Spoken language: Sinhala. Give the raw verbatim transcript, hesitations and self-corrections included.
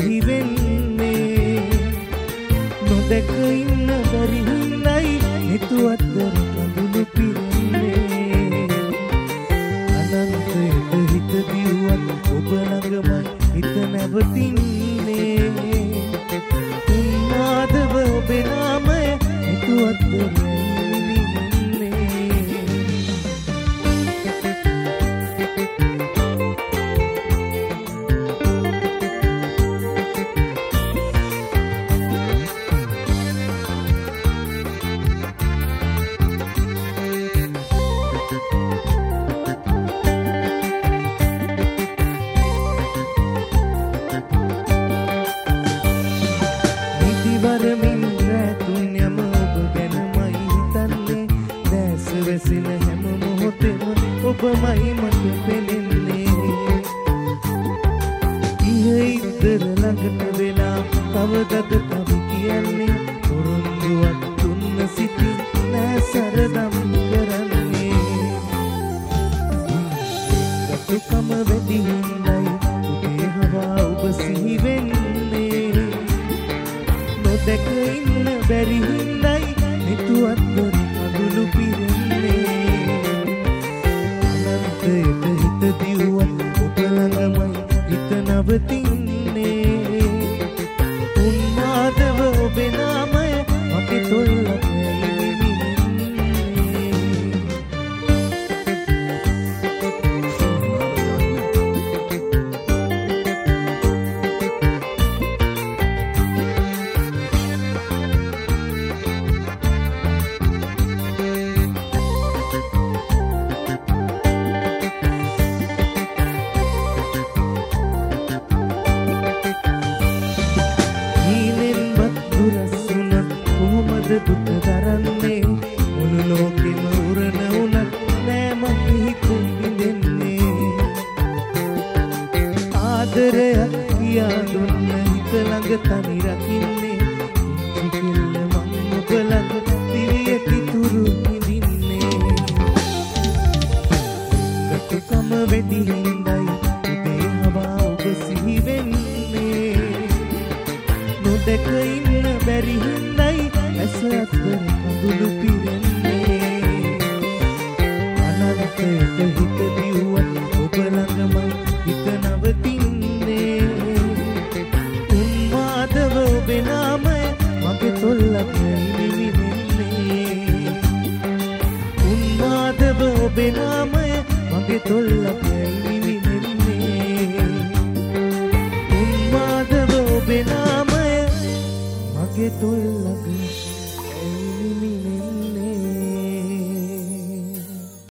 සිහි වෙන්නේ නොදැක ඉන්න බැරි හිඳයි හිතු අතර කඳුළු පිරෙන්නේ අනන්තයට හිත දිව්වත් ඔබ ළඟමයි හිත නැවතින්නේ උන්මාදව ඔබේ නාමය හිතු අතර ඔබමයි මට පෙනෙන්නේ ඉහිදර ළඟට වෙලා කවදද කවි කියන්නේ පොරොන්දුවක් දුන්න සිටි නෑ සරදම් කරන්නේ ගතුකම වැඩි හිඳයි ඔබේ හවා ඔබ සිහි වෙන්නේ නොදැක ඉන්න බැරි හිඳයි හිතු අතර කඳුළු පිරෙන්නේ හිත හිත දිව්වත් ඔබ ළඟමයි හිත නවතින්නේ උන්මාදව ඔබේ නාමය මගේ තොල්ලක දුක දරන්නේ මුළු ලෝකෙම උරන උනත් නෑ මට හිතුම් බින්දෙන්නේ ආදරයක් කියා දුන්න හිත ළඟ තනි රකින්නේ ඉතිකිල්ල මං ඔබ ළඟ දිවියති තුරු හිඳින්නේ ගතුකම වෙඩි හිඳයි ඔබේ හවා ඔබ සිහි වෙන්නේ නොදැක ඉන්න බැරි හිඳයි ඇස අතර කඳුළු පිරෙන්නේ අනන්තයට හිත දිව්වත් ඔබ ළඟමයි හිත නවතින්නේ උන්මාදව ඔබේ නාමය මගේ තොල්ලක නිවිවෙන්නේ උන්මාදව ඔබේ නාමය මගේ තොල්ලක නිවිවෙන්නේ උන්මාදව ඔබේ නාමය මගේ තොල්ලක